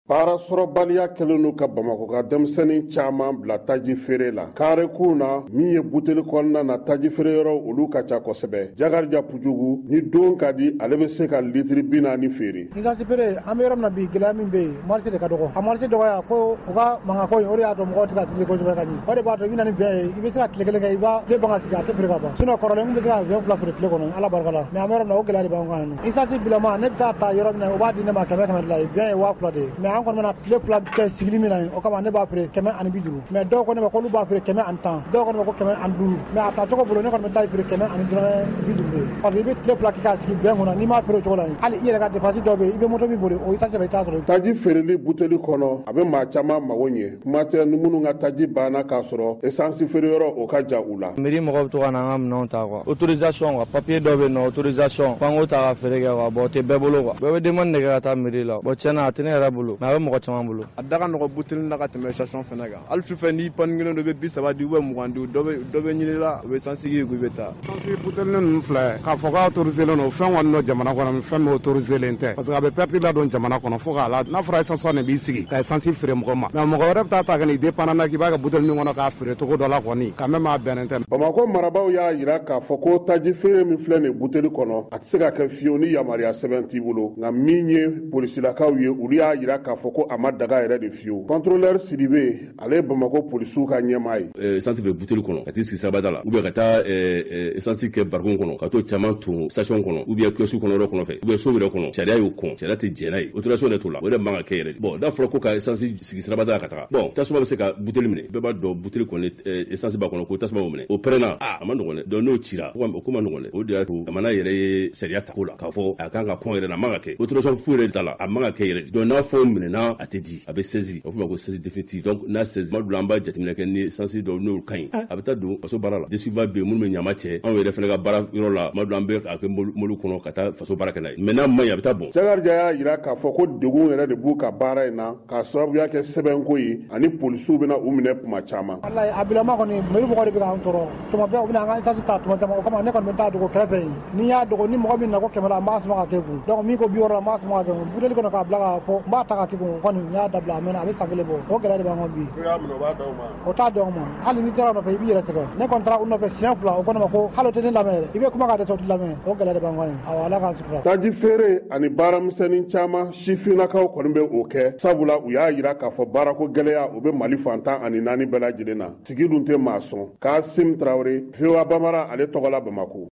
Baara sɔrɔbaliya kɛlen n'u ka Bamakɔ ka denmisɛnnin caman bila taji feere la. Karekunw na min ye buteli kɔnɔna na taji feere yɔrɔ olu ka ca kosɛbɛ. Jakarija Pujugu ni don ka di ale bɛ se ka litiri 40 feere. Ni taji feere an bɛ yɔrɔ min na bi gɛlɛya min bɛ yen marché de ka dɔgɔ. A marché dɔgɔya ko u ka mankan ko in o de y'a to mɔgɔw tɛ ka tibili kosɛbɛ ka ɲɛ. O de b'a to i bɛ na ni bɛn ye i bɛ se ka tile kelen kɛ i b'a tile ban ka sigi a tɛ feere ka ban. Sinon kɔrɔlen mun bɛ se ka 20 fila feere tile kɔnɔ Ala barika la. Mais an bɛ yɔrɔ min na o gɛlɛya de b'an kan yan nɔ. Essence bilama ne bɛ taa ta yɔrɔ min na o b'a di ne ma 100 de la bɛn ye 1000 de ye. Mais an kɔni bɛna tile fila kɛ sigili min na o kama ne b'a feere 150. Mais dɔw ko ne ma k'olu b'a feere 110. Dɔw ko ne ma ko 150. Mais a tacogo bolo ne kɔni bɛ taa feere 150. Parce que i bɛ tile fila kɛ ka sigi bɛn kɔnɔ n'i m'a feere o cogo la hali i yɛrɛ ka dépense dɔ bɛ yen i bɛ moto min boli o essence i t'a sɔrɔ. Taji feereli buteli kɔnɔ a bɛ maa caman mago ɲɛ. Kuma tɛ ni minnu ka taji banna k'a sɔrɔ essence feere yɔrɔ o ka jan u la. Mairie mɔgɔw bɛ to ka na an ka minɛnw ta quoi. Autorisation quoi, papier dɔ bɛ yen nɔ autorisation f'an k'o ta ka feere kɛ quoi. Bon o tɛ bɛɛ bolo quoi. Bɛɛ bɛ demande de kɛ ka taa mairie la. Bon tiɲɛna a tɛ ne yɛrɛ bolo mais a bɛ mɔgɔ caman bolo. A da ka nɔgɔ buteli na ka tɛmɛ station fana kan. Hali sufɛ n'i panne kelen dɔ bɛ 30 di ou bien 20 di dɔ bɛ ɲini la u bɛ essence k'i kun i bɛ taa. Essence buteli ninnu filɛ k'a fɔ k'a autorisé len don fɛn kɔni dɔ jamana kɔnɔ fɛn min autorisé len tɛ parce que a bɛ perte ladon jamana kɔnɔ fo k'a la n'a fɔra essence de b'i sigi ka essence feere mɔgɔ ma mais mɔgɔ wɛrɛ bɛ taa ta ka n'i dépendant na k'i b'a kɛ buteli min kɔnɔ k'a feere cogo dɔ la kɔni quand même a bɛnnen tɛ. Bamakɔ marabaaw y'a jira k'a fɔ ko taji feere min filɛ nin buteli kɔnɔ a tɛ se ka kɛ fiyewu ni yamaruya sɛbɛn t'i bolo nka min ye polisilakaw ye olu y'a jira k'a fɔ ko a ma daga yɛrɛ de fiyewu. Contrôleur Sidibe ale ye Bamakɔ polisiw ka ɲɛmaa ye. Essence feere buteli kɔnɔ ka t'i sigi sirabada la ou bien ka taa essence kɛ barikon kɔnɔ ka t'o caman ton station kɔnɔ ou bien kiosque kɔnɔ yɔrɔ kɔnɔ fɛ ou bien so yɛrɛ kɔnɔ sariya y'o kɔn sariya tɛ jɛn n'a ye autorisation de t'o la o de man ka kɛ yɛrɛ. Bon n'a fɔra ko ka essence sigi sirabada la ka taga bon tasuma bɛ se ka buteli minɛ bɛɛ b'a dɔn buteli kɔni essence b'a kɔnɔ ko tasuma b'o minɛ o pɛrɛnna a ma nɔgɔn dɛ donc n'o cira o ko ma nɔgɔn dɛ o de y'a to jamana yɛrɛ ye sariya ta ko la k'a fɔ a kan ka kɔn yɛrɛ la a man ka kɛ autorisation foyi yɛrɛ t'a la a man ka kɛ yɛrɛ donc n'a fɔ minɛna a tɛ di a bɛ saisi a bɛ fɔ ma ko saisi définitive donc n'a saisi tuma dɔ la an b'a jateminɛ kɛ ni essence dɔw n'olu ka ɲi a bɛ taa don faso baara la DSUVA bɛ yen minnu bɛ ɲama cɛ anw yɛrɛ fana ka baara yɔrɔ la tuma dɔ la an bɛ a kɛ mɔbili kɔnɔ ka taa faso baara kɛ n'a ye mais n'a ma ɲi a bɛ taa bon. Jakarija y'a jira k'a fɔ ko degun yɛrɛ de b'u ka baara in na k'a sababuya kɛ sɛbɛnko ye ani polisiw bɛna u minɛ tuma caman. Walayi a bilama kɔni mairie mɔgɔw de bɛ k'an tɔɔrɔ tuma bɛɛ u bɛna an ka essence ta tuma caman o kama ne kɔni bɛ taa dogo kɛrɛfɛ yen ni y'a dogo ni mɔgɔ min na ko 100 la n b'a suma ka kɛ kun donc min ko 60 la n b'a suma ka kɛ kun buteli kɔnɔ k'a bila k'a fɔ n b'a ta ka kɛ kun kɔni n y'a dabila a mɛnna a bɛ san 1 bɔ o gɛlɛya de b'an kan bi. N'u y'a minɛ o b'a d'aw ma. O t'a d'anw ma hali ni taara nɔfɛ i b'i yɛrɛ sɛgɛn ne kɔni taara u nɔfɛ siɲɛ 2 o ko ne ma ko hali o tɛ ne lamɛn yɛrɛ i bɛ kuma ka dɛsɛ o tɛ lamɛn o gɛlɛya de b'an kan yen awɔ Ala k'an sutura. Taji feere ani baaramisɛnnin caman sifinnakaw kɔni bɛ o kɛ sabula u y'a jira k'a fɔ baarako gɛlɛya u bɛ Mali fantan ani 4 bɛɛ lajɛlen na sigi dun tɛ maa sɔn Kasim Traoré VOA Bambara ale tɔgɔ la Bamakɔ.